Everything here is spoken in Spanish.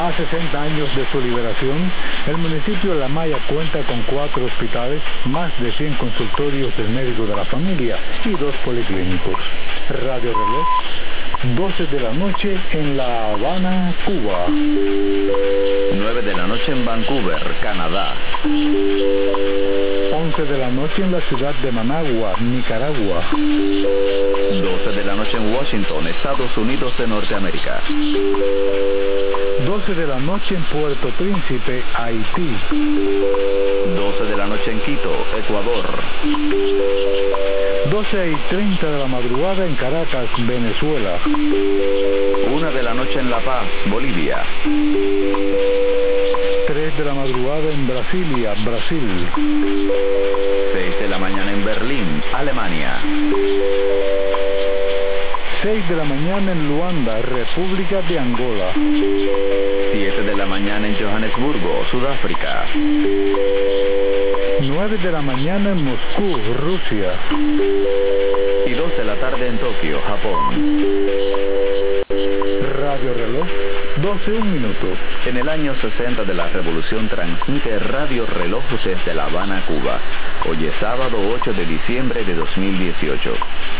A 60 años de su liberación, el municipio de La Maya cuenta con 4 hospitales, más de 100 consultorios del médico de la familia y 2 policlínicos. Radio Reloj, 12 de la noche en La Habana, Cuba. 9 de la noche en Vancouver, Canadá. 11 de la noche en la ciudad de Managua, Nicaragua. 12 de la noche en Washington, Estados Unidos de Norteamérica. 12 de la noche en Puerto Príncipe, Haití. 12 de la noche en Quito, Ecuador. 12:30 de la madrugada en Caracas, Venezuela. 1 de la noche en La Paz, Bolivia. 3 de la madrugada en Brasilia, Brasil. 6 de la mañana en Berlín, Alemania. 6 de la mañana en Luanda, República de Angola. 7 de la mañana en Johannesburgo, Sudáfrica. 9 de la mañana en Moscú, Rusia. Y 2 de la tarde en Tokio, Japón. Radio Reloj, 12:01. En el año 60 de la Revolución transmite Radio Reloj desde La Habana, Cuba. Hoy es sábado 8 de diciembre de 2018.